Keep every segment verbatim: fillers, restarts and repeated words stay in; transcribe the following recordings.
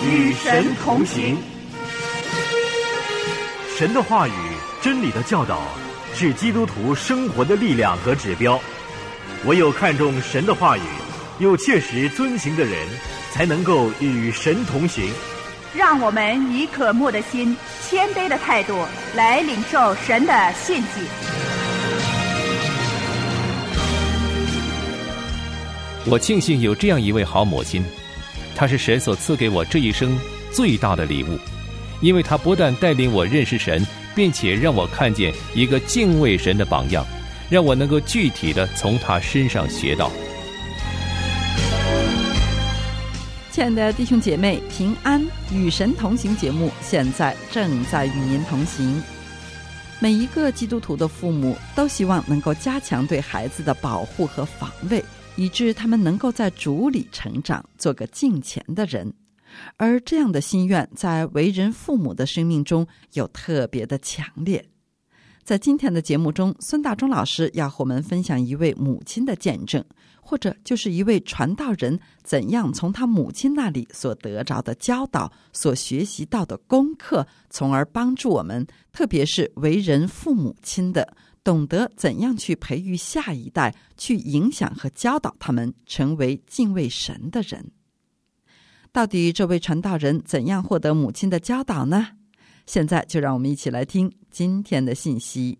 与神同行。 神的话语、真理的教导是基督徒生活的力量和指标。唯有看重神的话语，又切实遵行的人，才能够与神同行。 让我们以渴慕的心、谦卑的态度来领受神的信息。 我庆幸有这样一位好母亲，她是神所赐给我这一生最大的礼物，因为她不但带领我认识神，并且让我看见一个敬畏神的榜样，让我能够具体的从她身上学到。 亲爱的弟兄姐妹，平安，与神同行节目现在正在与您同行。每一个基督徒的父母都希望能够加强对孩子的保护和防卫，以致他们能够在主里成长，做个敬虔的人。而这样的心愿在为人父母的生命中有特别的强烈。在今天的节目中，孙大中老师要和我们分享一位母亲的见证，或者就是一位传道人怎样从他母亲那里所得着的教导，所学习到的功课，从而帮助我们，特别是为人父母亲的，懂得怎样去培育下一代，去影响和教导他们成为敬畏神的人。到底这位传道人怎样获得母亲的教导呢？现在就让我们一起来听今天的信息。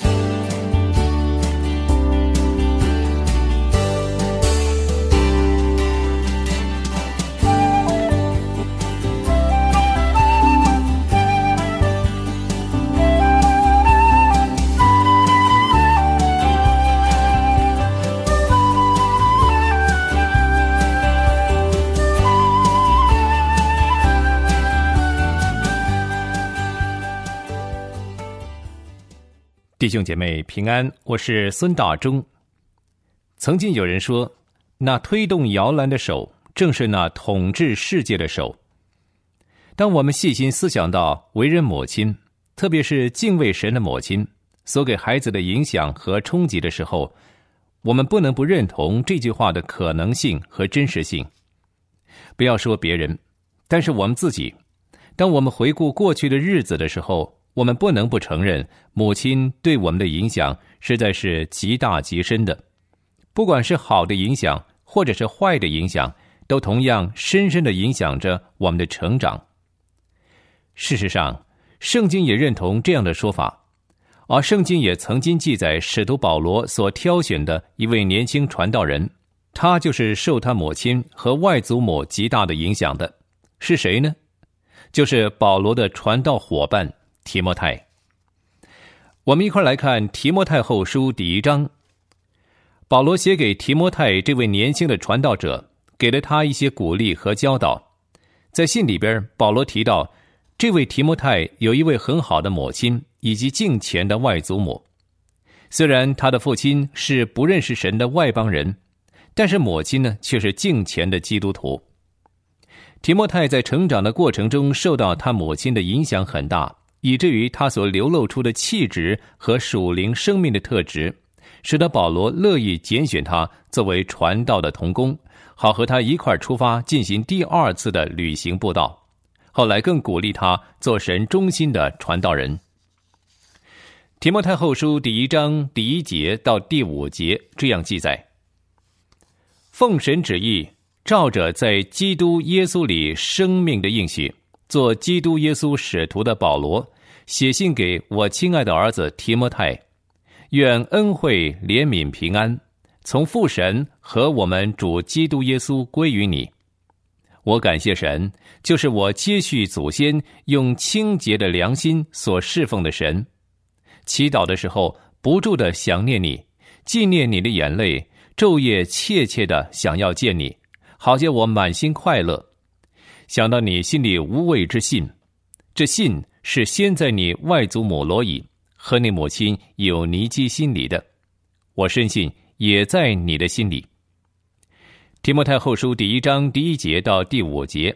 弟兄姐妹平安，我是孙大中。曾经有人说，那推动摇篮的手正是那统治世界的手。当我们细心思想到为人母亲，特别是敬畏神的母亲所给孩子的影响和冲击的时候，我们不能不认同这句话的可能性和真实性。不要说别人，但是我们自己，当我们回顾过去的日子的时候，我们不能不承认母亲对我们的影响实在是极大极深的，不管是好的影响或者是坏的影响，都同样深深地影响着我们的成长。事实上，圣经也认同这样的说法，而圣经也曾经记载使徒保罗所挑选的一位年轻传道人，他就是受他母亲和外祖母极大的影响的。是谁呢？就是保罗的传道伙伴提摩太。我们一块来看提摩太后书第一章。保罗写给提摩太这位年轻的传道者，给了他一些鼓励和教导。在信里边，保罗提到这位提摩太有一位很好的母亲以及敬虔的外祖母。虽然他的父亲是不认识神的外邦人，但是母亲呢却是敬虔的基督徒。提摩太在成长的过程中受到他母亲的影响很大，以至于他所流露出的气质和属灵生命的特质，使得保罗乐意拣选他作为传道的同工，好和他一块出发进行第二次的旅行布道。后来更鼓励他做神忠心的传道人。提摩太后书第一章第一节到第五节这样记载：奉神旨意，照着在基督耶稣里生命的应许，做基督耶稣使徒的保罗，写信给我亲爱的儿子提摩太，愿恩惠、怜悯、平安从父神和我们主基督耶稣归于你。我感谢神，就是我接续祖先用清洁的良心所侍奉的神。祈祷的时候不住地想念你，纪念你的眼泪，昼夜切切地想要见你，好叫我满心快乐。想到你心里无畏之信，这信是先在你外祖母罗以和你母亲有尼基心里的，我深信也在你的心里。提摩太后书第一章第一节到第五节，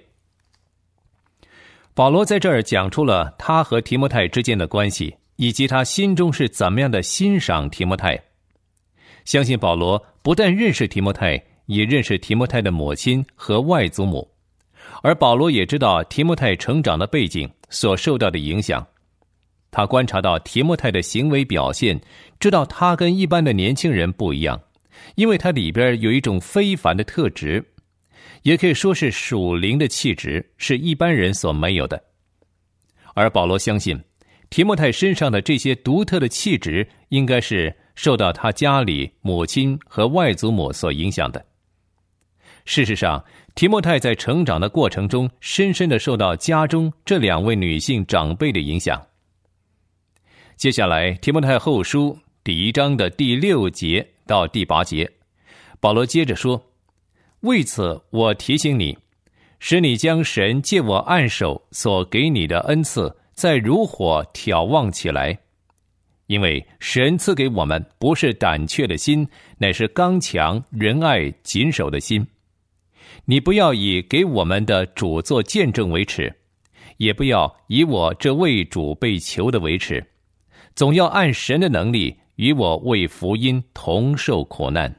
保罗在这儿讲出了他和提摩太之间的关系，以及他心中是怎么样的欣赏提摩太。相信保罗不但认识提摩太，也认识提摩太的母亲和外祖母， 而保罗也知道提摩太成长的背景所受到的影响。他观察到提摩太的行为表现，知道他跟一般的年轻人不一样，因为他里边有一种非凡的特质，也可以说是属灵的气质，是一般人所没有的。而保罗相信提摩太身上的这些独特的气质应该是受到他家里母亲和外祖母所影响的。事实上，提摩太在成长的过程中深深地受到家中这两位女性长辈的影响。接下来，提摩太后书第一章的第六节到第八节，保罗接着说：为此我提醒你，使你将神借我按手所给你的恩赐再如火挑旺起来，因为神赐给我们不是胆怯的心，乃是刚强仁爱谨守的心。你不要以给我们的主做见证为耻，也不要以我这为主被囚的为耻，总要按神的能力与我为福音同受苦难。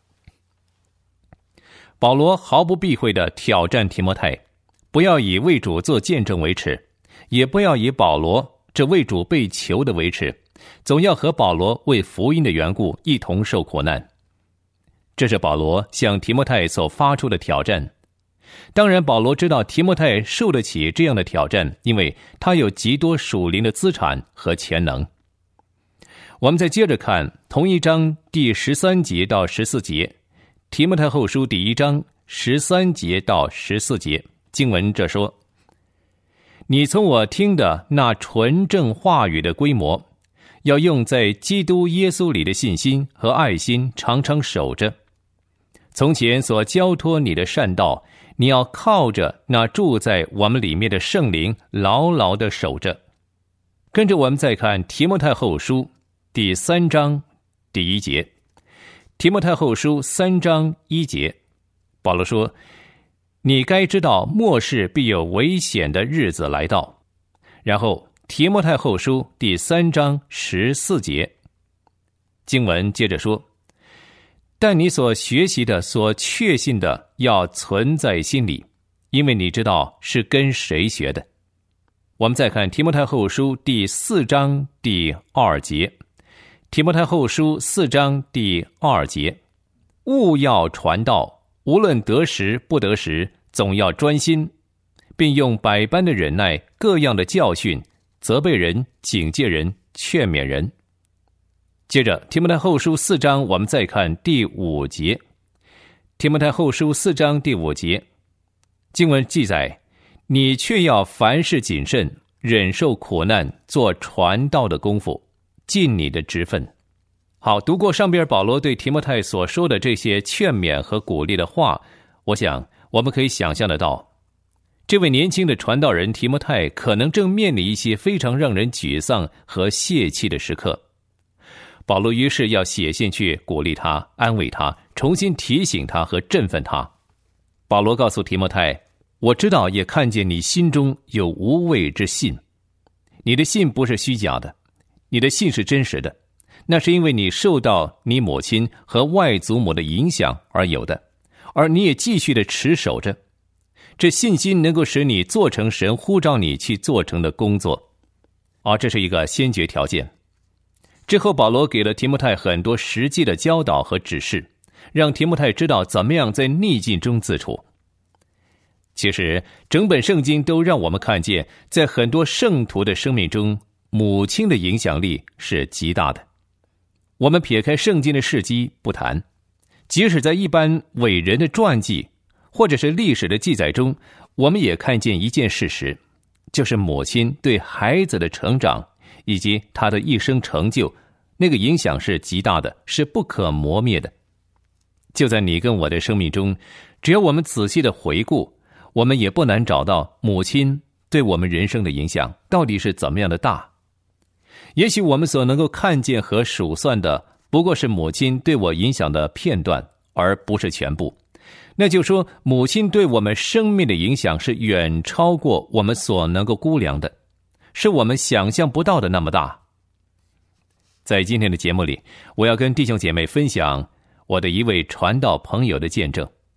保罗毫不避讳地挑战提摩太，不要以为主做见证为耻，也不要以保罗这为主被囚的为耻，总要和保罗为福音的缘故一同受苦难。这是保罗向提摩太所发出的挑战。当然，保罗知道提摩太受得起这样的挑战，因为他有极多属灵的资产和潜能。我们再接着看同一章第十三节到十四节，提摩太后书第一章十三节到十四节，经文这说：你从我听的那纯正话语的规模，要用在基督耶稣里的信心和爱心常常守着。从前所交托你的善道，你要靠着那住在我们里面的圣灵牢牢地守着。跟着我们再看提摩太后书第三章第一节。提摩太后书三章一节，保罗说：你该知道末世必有危险的日子来到。然后提摩太后书第三章十四节，经文接着说：但你所学习的所确信的要存在心里，因为你知道是跟谁学的。我们再看提摩太后书第四章第二节。提摩太后书四章第二节，务要传道，无论得时不得时，总要专心，并用百般的忍耐，各样的教训，责备人，警戒人，劝勉人。接着提摩太后书四章，我们再看第五节。提摩太后书四章第五节，经文记载：你却要凡事谨慎，忍受苦难，做传道的功夫，尽你的职分。好，读过上边保罗对提摩太所说的这些劝勉和鼓励的话，我想我们可以想象得到，这位年轻的传道人提摩太可能正面临一些非常让人沮丧和泄气的时刻。保罗于是要写信去鼓励他，安慰他，重新提醒他和振奋他。保罗告诉提摩太：我知道也看见你心中有无畏之信，你的信不是虚假的，你的信是真实的，那是因为你受到你母亲和外祖母的影响而有的，而你也继续的持守着。这信心能够使你做成神呼召你去做成的工作，而这是一个先决条件。之后保罗给了提摩太很多实际的教导和指示，让提摩太知道怎么样在逆境中自处。其实整本圣经都让我们看见，在很多圣徒的生命中，母亲的影响力是极大的。我们撇开圣经的事迹不谈，即使在一般伟人的传记或者是历史的记载中，我们也看见一件事实，就是母亲对孩子的成长以及他的一生成就，那个影响是极大的，是不可磨灭的。就在你跟我的生命中，只要我们仔细的回顾，我们也不难找到母亲对我们人生的影响到底是怎么样的大。也许我们所能够看见和数算的，不过是母亲对我影响的片段，而不是全部。那就说，母亲对我们生命的影响是远超过我们所能够估量的，是我们想象不到的那么大。在今天的节目里，我要跟弟兄姐妹分享我的一位传道朋友的见证。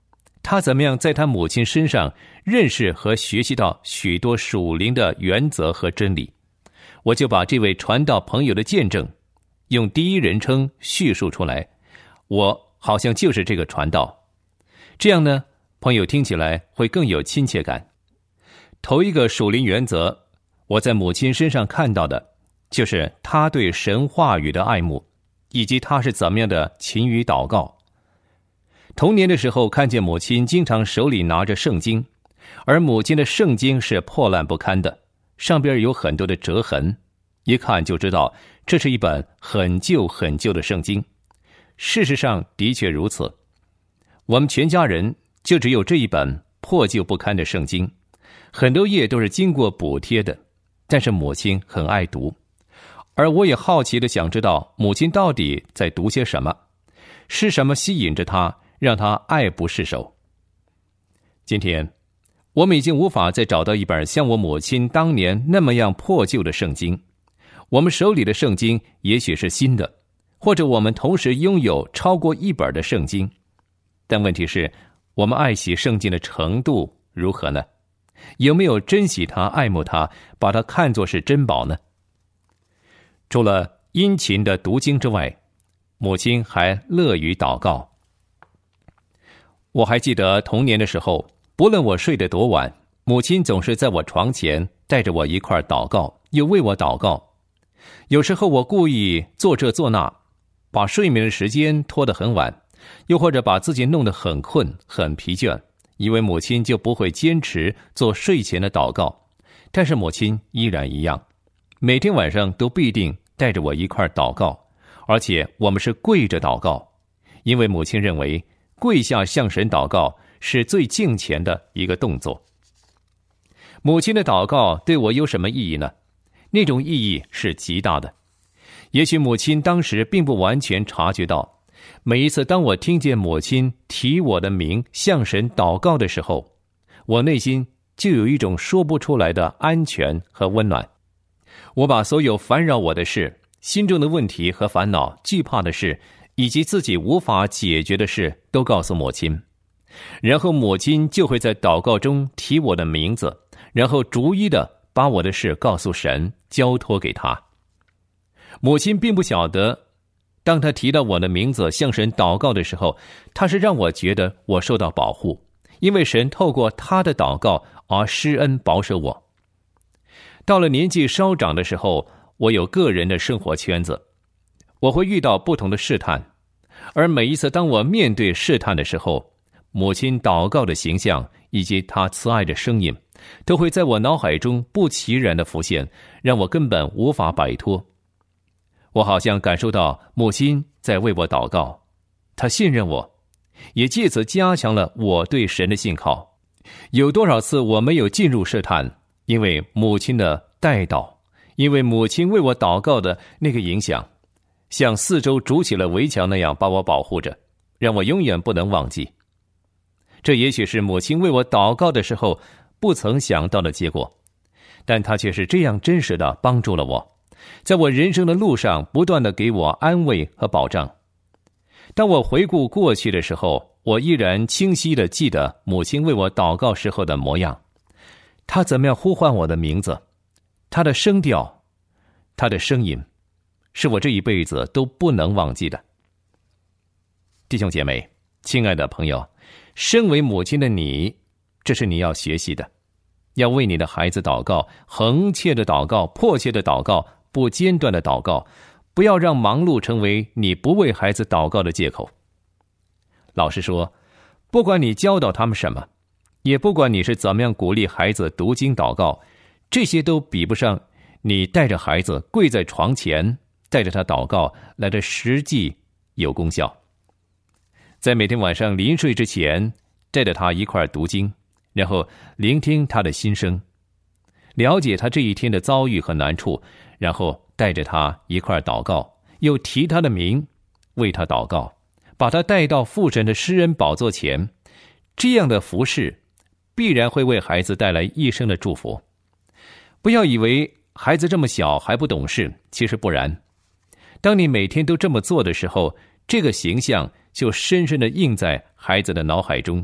他怎么样在他母亲身上认识和学习到许多属灵的原则和真理。我就把这位传道朋友的见证用第一人称叙述出来，我好像就是这个传道。这样呢，朋友听起来会更有亲切感。头一个属灵原则，我在母亲身上看到的就是她对神话语的爱慕，以及她是怎么样的勤于祷告。童年的时候，看见母亲经常手里拿着圣经，而母亲的圣经是破烂不堪的，上边有很多的折痕，一看就知道这是一本很旧很旧的圣经。事实上的确如此，我们全家人就只有这一本破旧不堪的圣经，很多页都是经过补贴的，但是母亲很爱读，而我也好奇地想知道母亲到底在读些什么，是什么吸引着她，让她爱不释手。今天我们已经无法再找到一本像我母亲当年那么样破旧的圣经，我们手里的圣经也许是新的，或者我们同时拥有超过一本的圣经，但问题是我们爱惜圣经的程度如何呢？有没有珍惜它、爱慕它，把它看作是珍宝呢？除了殷勤的读经之外，母亲还乐于祷告。我还记得童年的时候，不论我睡得多晚，母亲总是在我床前带着我一块祷告，又为我祷告。有时候我故意做这做那，把睡眠的时间拖得很晚，又或者把自己弄得很困很疲倦，以为母亲就不会坚持做睡前的祷告。但是母亲依然一样，每天晚上都必定带着我一块祷告，而且我们是跪着祷告，因为母亲认为跪下向神祷告是最敬虔的一个动作。母亲的祷告对我有什么意义呢？那种意义是极大的。也许母亲当时并不完全察觉到，每一次当我听见母亲提我的名向神祷告的时候，我内心就有一种说不出来的安全和温暖。我把所有烦扰我的事、心中的问题和烦恼、惧怕的事，以及自己无法解决的事都告诉母亲，然后母亲就会在祷告中提我的名字，然后逐一的把我的事告诉神，交托给他。母亲并不晓得，当他提到我的名字向神祷告的时候，他是让我觉得我受到保护，因为神透过他的祷告而施恩保守我。到了年纪稍长的时候，我有个人的生活圈子，我会遇到不同的试探，而每一次当我面对试探的时候，母亲祷告的形象以及她慈爱的声音都会在我脑海中不其然的浮现，让我根本无法摆脱。我好像感受到母亲在为我祷告，她信任我，也借此加强了我对神的信靠。有多少次我没有进入试探，因为母亲的带祷，因为母亲为我祷告的那个影响，像四周筑起了围墙那样把我保护着，让我永远不能忘记。这也许是母亲为我祷告的时候不曾想到的结果，但她却是这样真实地帮助了我，在我人生的路上不断地给我安慰和保障。当我回顾过去的时候，我依然清晰地记得母亲为我祷告时候的模样，她怎么样呼唤我的名字，她的声调，她的声音，是我这一辈子都不能忘记的。弟兄姐妹，亲爱的朋友，身为母亲的你，这是你要学习的，要为你的孩子祷告，恒切的祷告，迫切的祷告，不间断的祷告，不要让忙碌成为你不为孩子祷告的借口。老实说，不管你教导他们什么，也不管你是怎么样鼓励孩子读经祷告，这些都比不上你带着孩子跪在床前，带着他祷告来的实际有功效。在每天晚上临睡之前，带着他一块读经，然后聆听他的心声，了解他这一天的遭遇和难处，然后带着他一块祷告，又提他的名，为他祷告，把他带到父神的施恩宝座前。这样的服事必然会为孩子带来一生的祝福。不要以为孩子这么小还不懂事，其实不然。当你每天都这么做的时候，这个形象就深深地印在孩子的脑海中，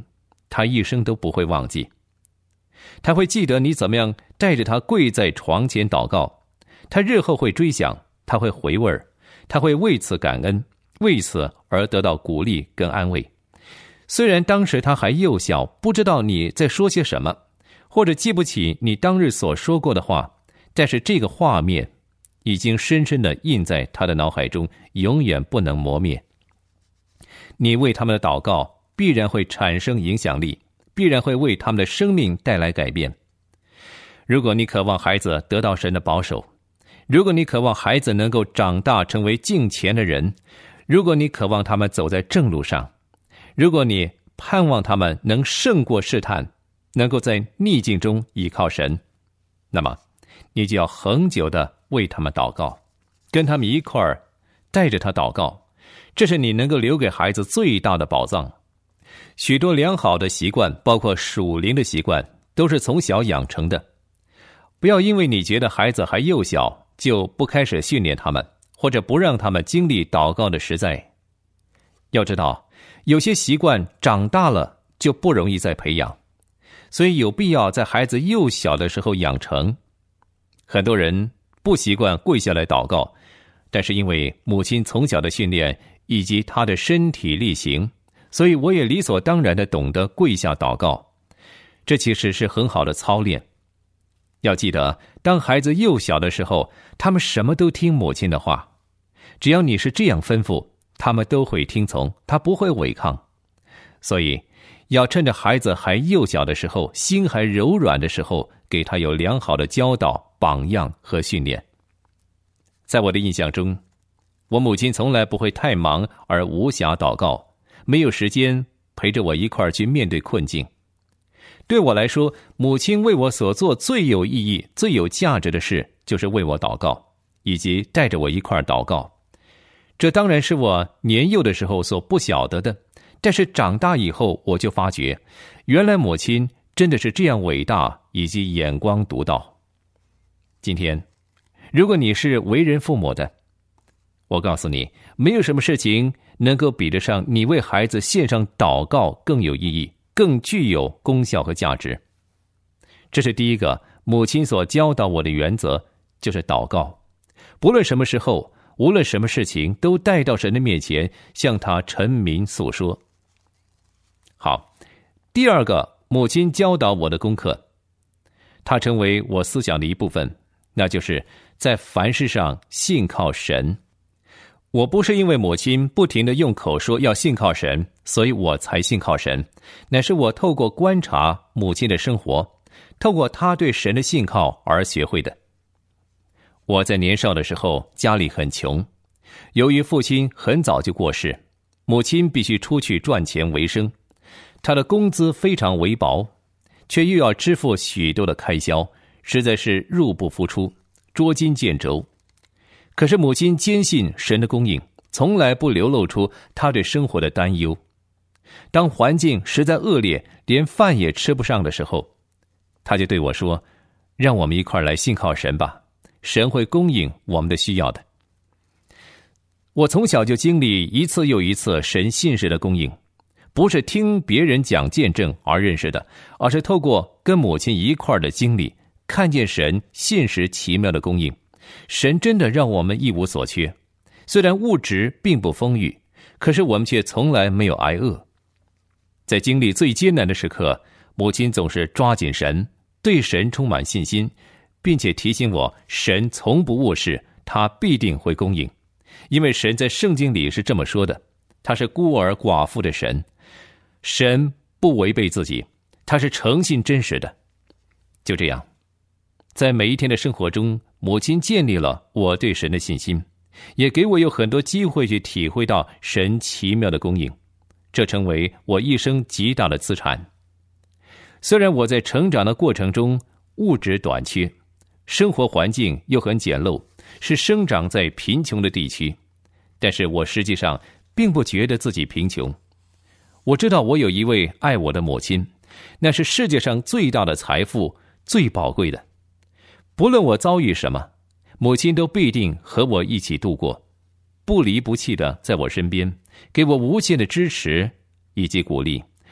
他一生都不会忘记。他会记得你怎么样带着他跪在床前祷告，他日后会追想，他会回味，他会为此感恩，为此而得到鼓励跟安慰。虽然当时他还幼小，不知道你在说些什么，或者记不起你当日所说过的话，但是这个画面已经深深地印在他的脑海中，永远不能磨灭。你为他们的祷告必然会产生影响力，必然会为他们的生命带来改变。如果你渴望孩子得到神的保守，如果你渴望孩子能够长大成为敬虔的人，如果你渴望他们走在正路上，如果你盼望他们能胜过试探，能够在逆境中依靠神，那么你就要恒久地为他们祷告，跟他们一块儿带着他祷告，这是你能够留给孩子最大的宝藏。许多良好的习惯，包括属灵的习惯，都是从小养成的。不要因为你觉得孩子还幼小，就不开始训练他们，或者不让他们经历祷告的实在。要知道，有些习惯长大了就不容易再培养，所以有必要在孩子幼小的时候养成。很多人不习惯跪下来祷告，但是因为母亲从小的训练以及她的身体力行，所以我也理所当然地懂得跪下祷告。这其实是很好的操练。要记得，当孩子幼小的时候，他们什么都听母亲的话，只要你是这样吩咐，他们都会听从，他不会违抗。所以要趁着孩子还幼小的时候，心还柔软的时候，给他有良好的教导、榜样和训练。在我的印象中，我母亲从来不会太忙而无暇祷告，没有时间陪着我一块儿去面对困境。对我来说，母亲为我所做最有意义、最有价值的事，就是为我祷告，以及带着我一块儿祷告。这当然是我年幼的时候所不晓得的，但是长大以后，我就发觉，原来母亲真的是这样伟大，以及眼光独到。今天，如果你是为人父母的，我告诉你，没有什么事情能够比得上你为孩子献上祷告更有意义，更具有功效和价值。这是第一个母亲所教导我的原则，就是祷告。不论什么时候，无论什么事情，都带到神的面前，向他陈明诉说。好，第二个母亲教导我的功课，它成为我思想的一部分，那就是在凡事上信靠神。我不是因为母亲不停地用口说要信靠神，所以我才信靠神，乃是我透过观察母亲的生活，透过她对神的信靠而学会的。我在年少的时候家里很穷，由于父亲很早就过世，母亲必须出去赚钱为生，她的工资非常微薄，却又要支付许多的开销，实在是入不敷出，捉襟见肘。可是母亲坚信神的供应，从来不流露出她对生活的担忧。当环境实在恶劣，连饭也吃不上的时候，她就对我说，让我们一块儿来信靠神吧，神会供应我们的需要的。我从小就经历一次又一次神信实的供应，不是听别人讲见证而认识的，而是透过跟母亲一块儿的经历，看见神信实奇妙的供应。神真的让我们一无所缺，虽然物质并不丰裕，可是我们却从来没有挨饿。在经历最艰难的时刻，母亲总是抓紧神，对神充满信心，并且提醒我，神从不误事，他必定会供应。因为神在圣经里是这么说的，他是孤儿寡妇的神，神不违背自己，他是诚信真实的。就这样，在每一天的生活中，母亲建立了我对神的信心，也给我有很多机会去体会到神奇妙的供应，这成为我一生极大的资产。虽然我在成长的过程中物质短缺，生活环境又很简陋，是生长在贫穷的地区，但是我实际上并不觉得自己贫穷。我知道我有一位爱我的母亲，那是世界上最大的财富，最宝贵的。不论我遭遇什么，母亲都必定和我一起度过，不离不弃的在我身边，给我无限的支持以及鼓励，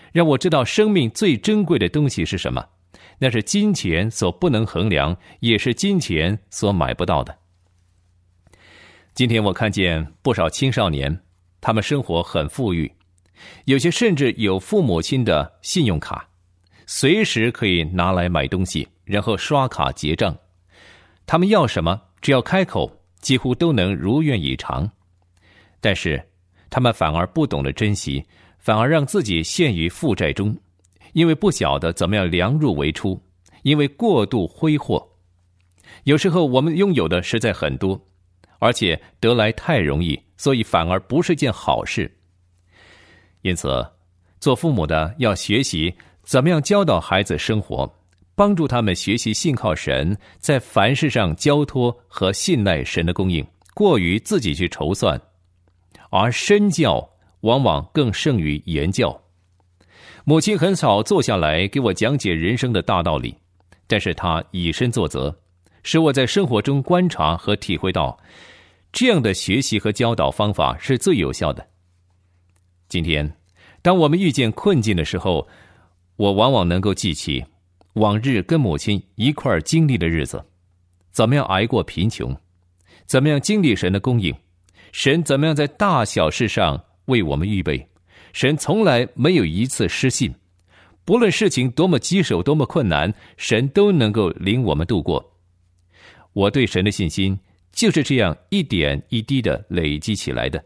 让我知道生命最珍贵的东西是什么，那是金钱所不能衡量，也是金钱所买不到的。今天我看见不少青少年，他们生活很富裕，有些甚至有父母亲的信用卡，随时可以拿来买东西，然后刷卡结账。他们要什么，只要开口，几乎都能如愿以偿。但是他们反而不懂得珍惜，反而让自己陷于负债中，因为不晓得怎么样量入为出，因为过度挥霍。有时候我们拥有的实在很多，而且得来太容易，所以反而不是件好事。因此，做父母的要学习怎么样教导孩子生活，帮助他们学习信靠神，在凡事上交托和信赖神的供应，过于自己去筹算。而身教往往更胜于言教。母亲很少坐下来给我讲解人生的大道理，但是她以身作则，使我在生活中观察和体会到，这样的学习和教导方法是最有效的。今天，当我们遇见困境的时候，我往往能够记起往日跟母亲一块儿经历的日子，怎么样挨过贫穷，怎么样经历神的供应，神怎么样在大小事上为我们预备，神从来没有一次失信，不论事情多么棘手多么困难，神都能够领我们度过。我对神的信心就是这样一点一滴的累积起来的。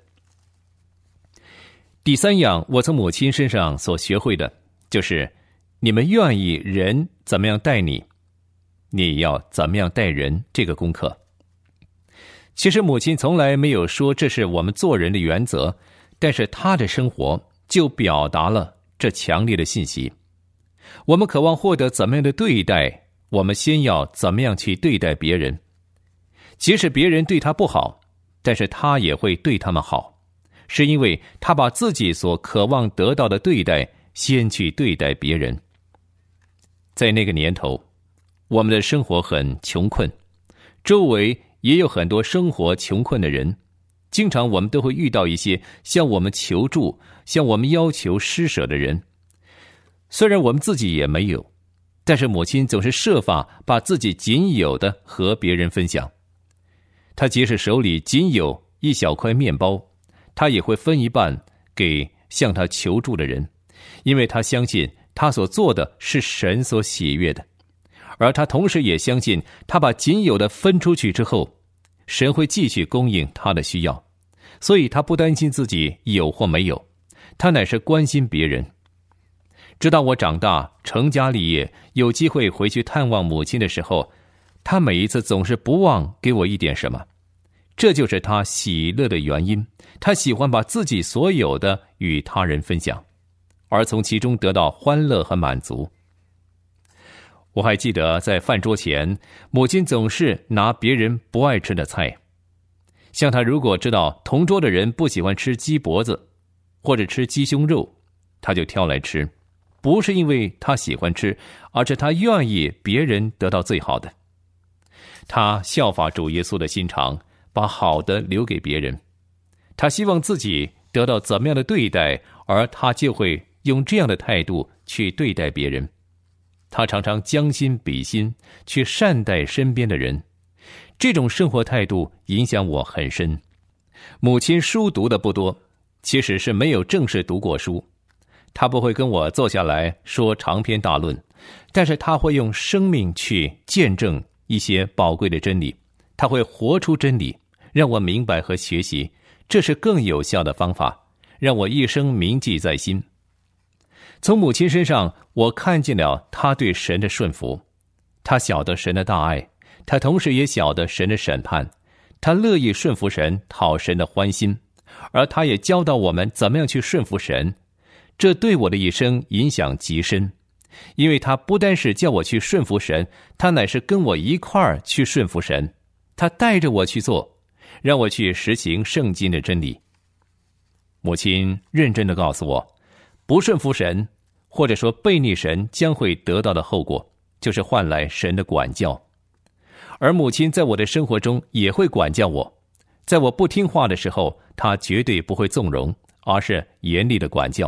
第三样我从母亲身上所学会的，就是你们愿意人怎么样待你，你也要怎么样待人，这个功课。其实母亲从来没有说这是我们做人的原则，但是她的生活就表达了这强烈的信息。我们渴望获得怎么样的对待，我们先要怎么样去对待别人。即使别人对她不好，但是她也会对他们好，是因为她把自己所渴望得到的对待先去对待别人。在那个年头，我们的生活很穷困，周围也有很多生活穷困的人，经常我们都会遇到一些向我们求助、向我们要求施舍的人。虽然我们自己也没有，但是母亲总是设法把自己仅有的和别人分享。她即使手里仅有一小块面包，她也会分一半给向她求助的人，因为她相信她所做的是神所喜悦的。而他同时也相信，他把仅有的分出去之后，神会继续供应他的需要，所以他不担心自己有或没有，他乃是关心别人。直到我长大成家立业，有机会回去探望母亲的时候，他每一次总是不忘给我一点什么，这就是他喜乐的原因。他喜欢把自己所有的与他人分享，而从其中得到欢乐和满足。我还记得在饭桌前，母亲总是拿别人不爱吃的菜。像她如果知道同桌的人不喜欢吃鸡脖子或者吃鸡胸肉，她就挑来吃，不是因为她喜欢吃，而是她愿意别人得到最好的。她效法主耶稣的心肠，把好的留给别人。她希望自己得到怎么样的对待，而她就会用这样的态度去对待别人。他常常将心比心，去善待身边的人，这种生活态度影响我很深。母亲书读的不多，其实是没有正式读过书，她不会跟我坐下来说长篇大论，但是她会用生命去见证一些宝贵的真理，她会活出真理，让我明白和学习，这是更有效的方法，让我一生铭记在心。从母亲身上，我看见了她对神的顺服，她晓得神的大爱，她同时也晓得神的审判，她乐意顺服神，讨神的欢心，而她也教导我们怎么样去顺服神。这对我的一生影响极深，因为她不单是叫我去顺服神，她乃是跟我一块儿去顺服神，她带着我去做，让我去实行圣经的真理。母亲认真地告诉我，不顺服神，或者说背逆神，将会得到的后果就是换来神的管教。而母亲在我的生活中也会管教我，在我不听话的时候，她绝对不会纵容，而是严厉的管教，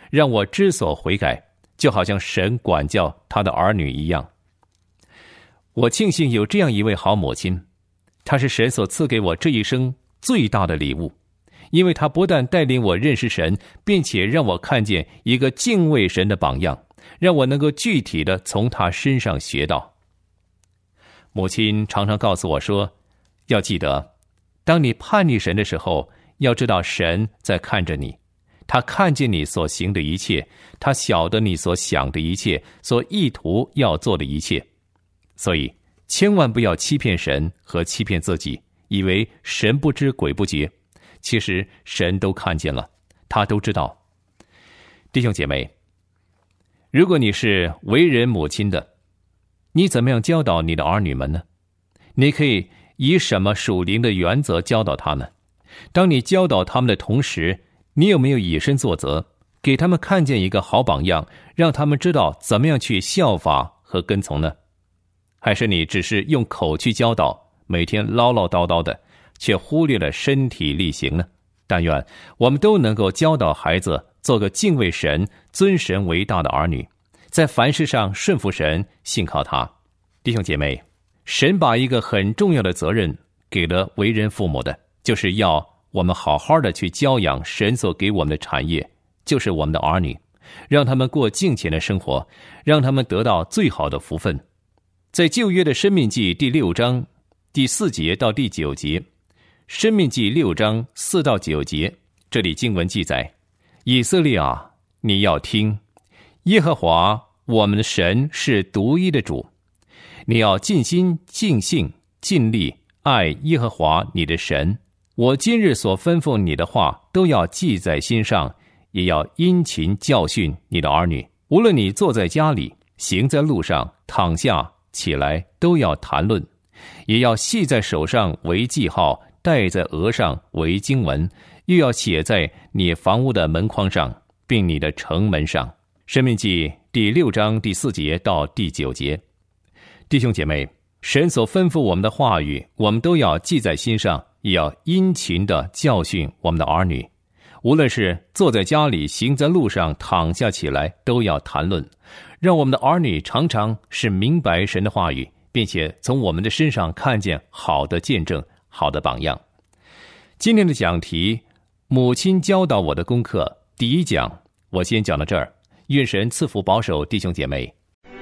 让我知所悔改，就好像神管教他的儿女一样。我庆幸有这样一位好母亲，她是神所赐给我这一生最大的礼物，因为她不但带领我认识神，并且让我看见一个敬畏神的榜样，让我能够具体的从她身上学到。母亲常常告诉我说，要记得，当你叛逆神的时候，要知道神在看着你，他看见你所行的一切，他晓得你所想的一切，所意图要做的一切。所以千万不要欺骗神和欺骗自己，以为神不知鬼不觉，其实神都看见了，他都知道。弟兄姐妹，如果你是为人母亲的，你怎么样教导你的儿女们呢？你可以以什么属灵的原则教导他们？当你教导他们的同时，你有没有以身作则，给他们看见一个好榜样，让他们知道怎么样去效法和跟从呢？还是你只是用口去教导，每天唠唠叨叨的，却忽略了身体力行呢？但愿我们都能够教导孩子做个敬畏神、尊神为大的儿女，在凡事上顺服神，信靠他。弟兄姐妹，神把一个很重要的责任给了为人父母的，就是要我们好好的去教养神所给我们的产业，就是我们的儿女，让他们过敬虔的生活，让他们得到最好的福分。在旧约的申命记第六章第四节到第九节，申命记六章四到九节，这里经文记载，以色列啊，你要听，耶和华我们的神是独一的主，你要尽心尽性尽力爱耶和华你的神。我今日所吩咐你的话都要记在心上，也要殷勤教训你的儿女，无论你坐在家里，行在路上，躺下起来，都要谈论，也要系在手上为记号，戴在额上为经文，又要写在你房屋的门框上，并你的城门上。申命记第六章第四节到第九节。弟兄姐妹，神所吩咐我们的话语，我们都要记在心上，也要殷勤地教训我们的儿女，无论是坐在家里，行在路上，躺下起来，都要谈论，让我们的儿女常常是明白神的话语，并且从我们的身上看见好的见证，好的榜样。今天的讲题，母亲教导我的功课第一讲，我先讲到这儿。愿神赐福保守弟兄姐妹。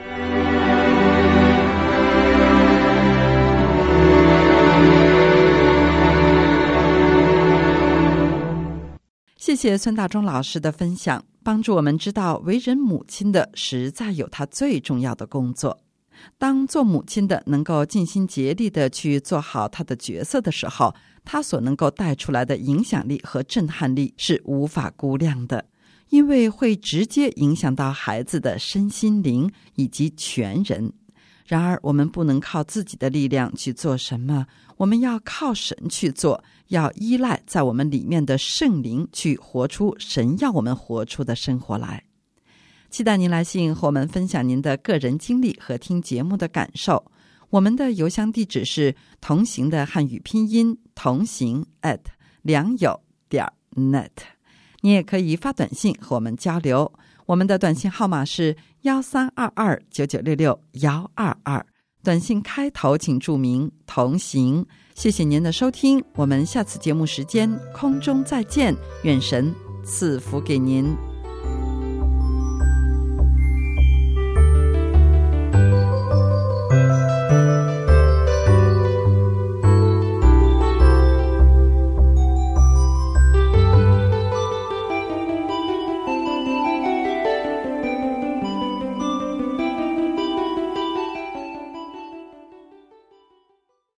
谢谢孙大中老师的分享，帮助我们知道为人母亲的实在有他最重要的工作。当做母亲的能够尽心竭力的去做好她的角色的时候，她所能够带出来的影响力和震撼力是无法估量的，因为会直接影响到孩子的身心灵以及全人。然而我们不能靠自己的力量去做什么，我们要靠神去做，要依赖在我们里面的圣灵去活出神要我们活出的生活来。期待您来信和我们分享您的个人经历和听节目的感受。我们的邮箱地址是同行的汉语拼音同行 at 良友点 net。 你也可以发短信和我们交流，我们的短信号码是一三二二九九六六一二二，短信开头请注明同行。谢谢您的收听，我们下次节目时间空中再见，愿神赐福给您。